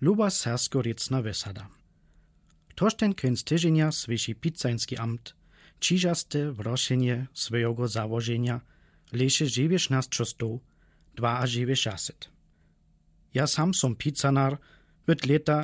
Luba sersko-recna wesada. Toż ten kęs tyżenia słyszy pizzański amt, čižaste wroszenje swojego założenia leše 1962. Ja sam som pizzanar od leta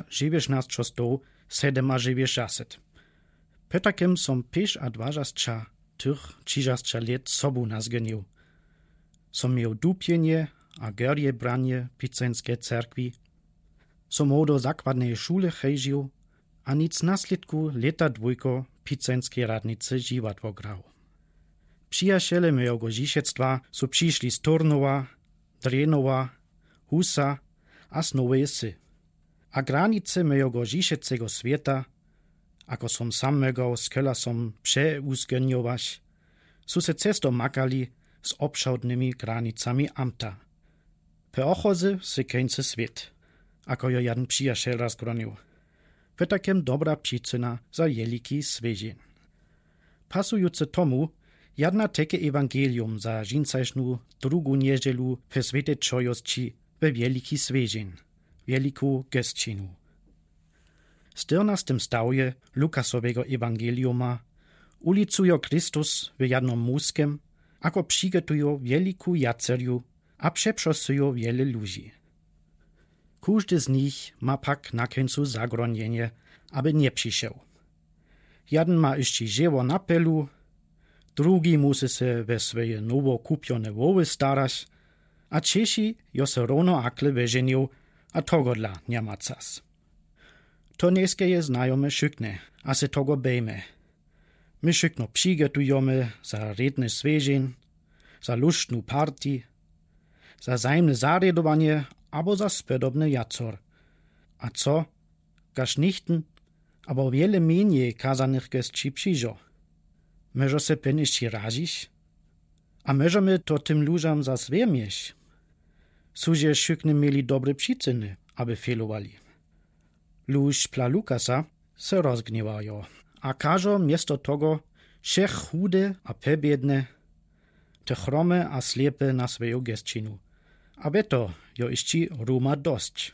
1967. Petakem som 25 tych čižasća let sobu nazgenił. Som miał dupjenje a gerje branie pizzańskie cerkwi. Som do zakładnej szule chejžił, a nic naslідku leta dwójko pizzańskiej radnicy dziwat wograł. Przyjaciele mojego dziesięctwa są przyszli z Turnowa, Drenowa, Husa a z Nowej Sy. A granice mojego dziesięcego świata, ako som sam mogał z kelasom przeuzgeniować, są se cesto makali z obszałdnymi granicami amta. Pe ochozy se keńcy świat, ako jo jeden przyjaciel raz gronił. Wytakiem dobra przyczyna za jeliki swieżin. Pasujące tomu, jedna teke ewangelium za žincajšnu drugu niedzielu w świecie czojosci we wieliki swieżin, wieliku gestčinu. W 14 stałje Lukasowego ewangeliuma ulicujo Chrystus w jednom muskem, ako przygotujo wieliku jaceriu, a przeprosujo wiele ludzi. Każdy z nich ma pak na końcu zagronienie, aby nie przyszedł. Jeden ma jeszcze żywo na pelu, drugi musi się we swoje nowo kupione woły starać, a trzeci jo se równo akle wyżenił, a tego dla nie ma czas. To nieskie je znajome szykne, a se tego bejme. My szykno przygotujemy za redny swieżin, za luštnu party, za zajemne zarjadowanie, abo za spodobny jacor. A co? Gaż nichten, abo wiele mniej kazanych gestci przyjdzie. Może se pen jeszcze razić? A możemy to tym ludziom za swe mieć? Suzie szykny mieli dobre przyczyny, aby felowali. Luż pla Lukasa se rozgniewają, a każą miesto tego wszech chude a pebiedne, te chrome a slepe na swoją gestčinu. A to jo jeszcze ruma dość.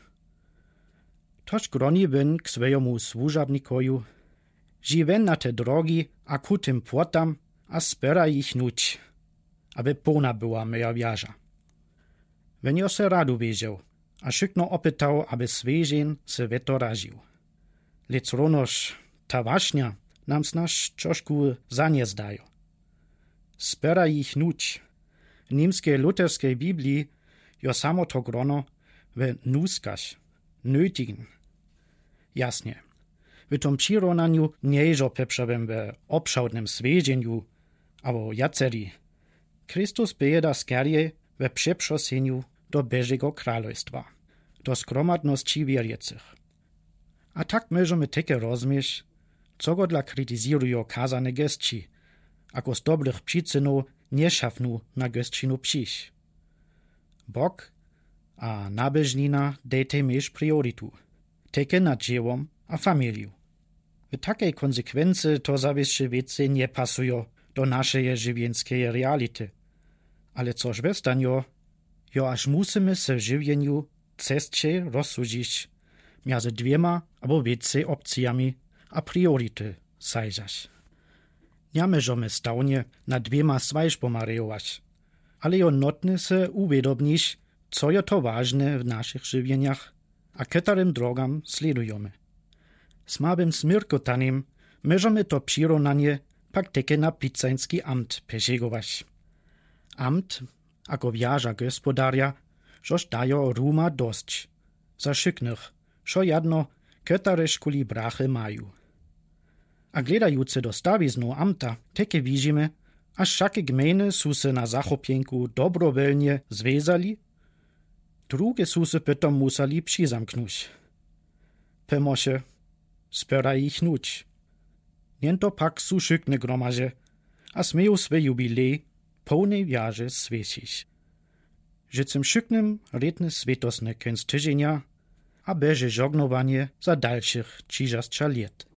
Toż groni wen k swojemu służabnikoju, živen na te drogi a ku tym płotam, a spera ich nuć, aby pona była moja wiarza. Wen jo se radu wiedział, a szykno opytał, aby swieżin se weto raził. Lec ronoż ta waśnia nam snaż troszku za nie zdają. Spera ich nuć. W niemskiej luterskiej Biblii jo samo to grono w nuskaś, nötigen. Jasnie. W tom przyronaniu nieżo peprzewem w obszałdnym swiedzieniu, abo jaceri. Chrystus bejeda skarje w przeproseniu do Bożego Królestwa, do skromadności wierzących. A tak możemy takie rozumieć, co go dla krytyzują kazane gestci, ako z dobrych przyczynów nie szafnu na gestčinu przyjść. Bóg a nabežnina dejte mieć prioritu, teke nad dziewom a familiu. W takiej konsekwencji to zawieszcze wiece nie pasują do naszej żywienskiej reality. Ale coż westanio, jo aż musimy se w żywieniu cestcie rozsudzić między dwiema albo więcej opcjami a priority zajrzeć. Nie możemy stałnie na dwiema swajszpoma rejować, ale jo notne se uwiadomić, co je to ważne w naszych żywieniach, a którym drogam sledujemy. Smabym smirkotanim możemy to przyrównanie pak teke na pizzański amt pesiegować. Amt, ako wiarza gospodarja, żoż dają ruma dość, za szyknych, szo jedno, które szkuli brachy mają. A gledające do stawiznu amta, teke widzimy, aż wszakie gminy su se na zachopienku dobrowolnie związali, drugie su se pytom musali przyzamknąć. Pomosze, spera ich nuć. Niento pak su szykne gromaże, a smieją swe jubilej pełnej wiarze świecić. Życem szyknym redne świetosne kęs tydzienia, a beże żognowanie za dalszych 30 lat.